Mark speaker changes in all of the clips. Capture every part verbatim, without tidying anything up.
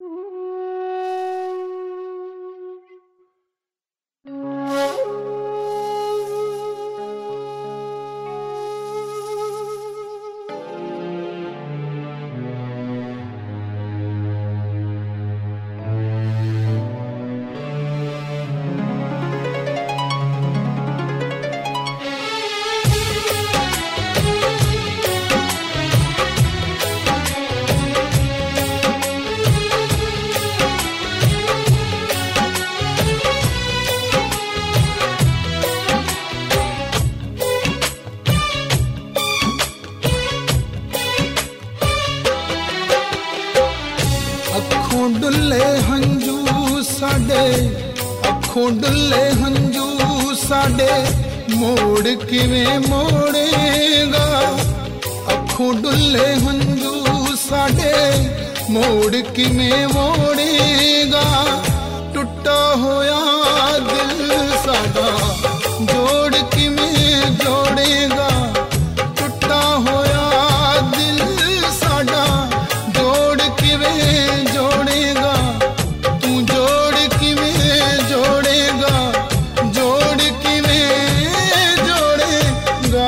Speaker 1: अखों डुल्ले हंजू साडे, अखों डुल्ले हंजू साडे, मोड़ किवें मोड़ेगा। अखों डुल्ले हंजू साडे, मोड़ किवें मोड़ेगा। टुटा होया दिल साडा, जोड़ किवें जोड़ेगा। टुटा होया दिल साडा, जोड़ किवें जोड़ेगा। तू जोड़ किवें जोड़ेगा, जोड़ किवें जोड़ेगा।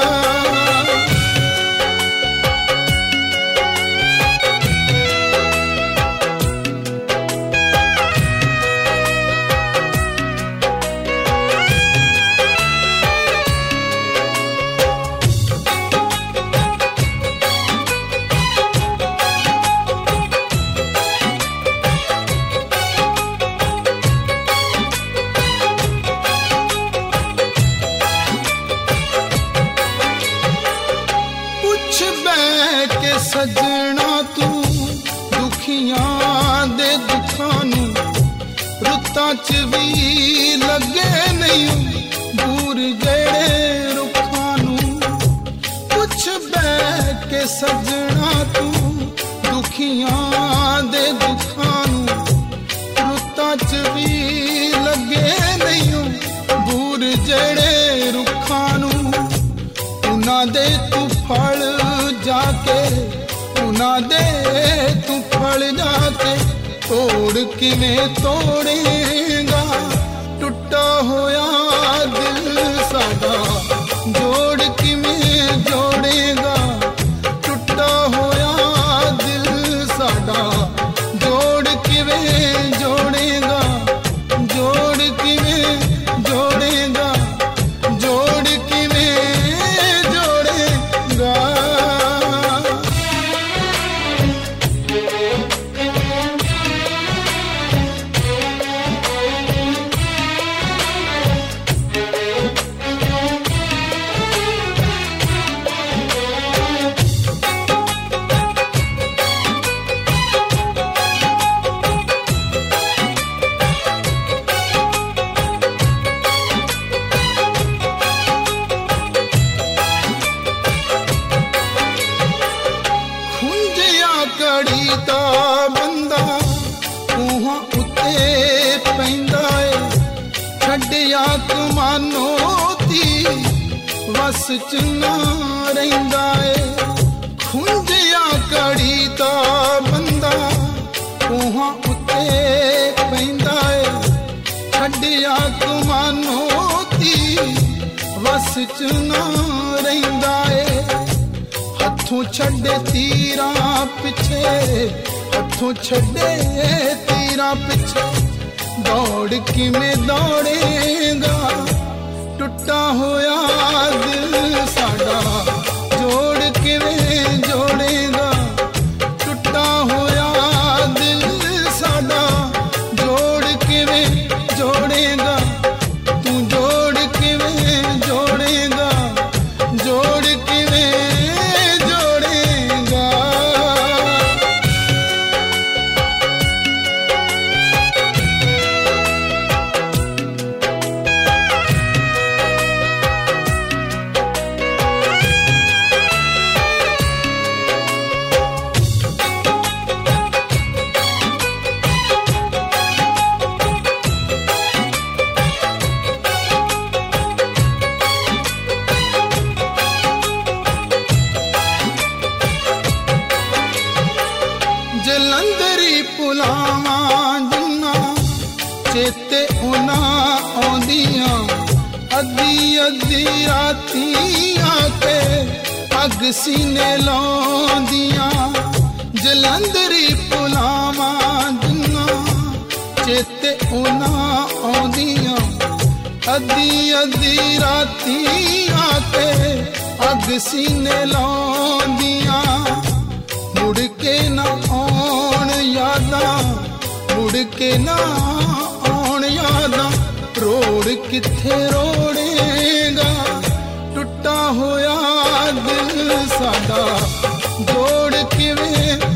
Speaker 1: सजना तू दुखियां दे दुखां नू, रुत्तां च भी लगे नहीं दूर जेड़े रुखां नू। कुछ बैठ के सजना तू दुखियां दे दुखां नू, रुत्तां च भी लगे नहीं दूर जेड़े रुखां नू। उन्हां दे तू फल जाके, उना दे तू फल जाके, तोड़ किवें तोड़ेगा। टुटा होया दिल साडा, जोड़ किवें जोड़ेगा। टुटा होया दिल साडा, जोड़ किवें जोड़ेगा। जोड़ किवें जोड़ेगा, जोड़ किवें जोड़ेगा। कड़ी दा बंदा उहां उत्ते पैंदा ए, छड्डिया कमानो ती वस च ना रहिंदा ए। खुंजिया कड़ी दा बंदा उहां उत्ते पैंदा ए, छड्डिया कमानो ती वस च ना रहिंदा ए। हथों छड़े तीरा पिछे, हथों छड़े तीरा पिछे, दौड़ किवें दौड़ेगा। टुटा होया दिल साडा, जोड़ किवें जोड़ेगा। टुटा होया दिल साडा, जोड़ किवें जोड़ेगा। तू जोड़ किवें जोड़ेगा, जोड़ किवें जोड़ेगा। ਜਲੰਧਰੀ ਪੁਲਾਵਾਂ ਜਿੰਨਾ ਚੇਤੇ ਉਹਨਾਂ ਆਉਂਦੀਆਂ ਅੱਧੀ ਅੱਧੀ ਰਾਤੀ ਆ ਕੇ ਅੱਗ ਸੀਨੇ ਲਾਉਂਦੀਆਂ ਜਲੰਧਰੀ ਪੁਲਾਵਾਂ ਜਿੰਨਾ ਚੇਤੇ ਉਹਨਾਂ ਆਉਂਦੀਆਂ ਅੱਧੀ ਅੱਧੀ ਰਾਤੀ ਆ ਕੇ ਅੱਗ ਸੀਨੇ ਲਾਉਂਦੀਆਂ ਮੁੜ ਕੇ ਨਾ ਆਉਣ ਯਾਦਾਂ ਮੁੜ ਕੇ ਨਾ ਆਉਣ ਯਾਦਾਂ ਰੋੜ ਕਿੱਥੇ ਰੋੜੇਗਾ ਟੁੱਟਾ ਹੋਇਆ ਦਿਲ ਸਾਡਾ ਜੋੜ ਕਿਵੇਂ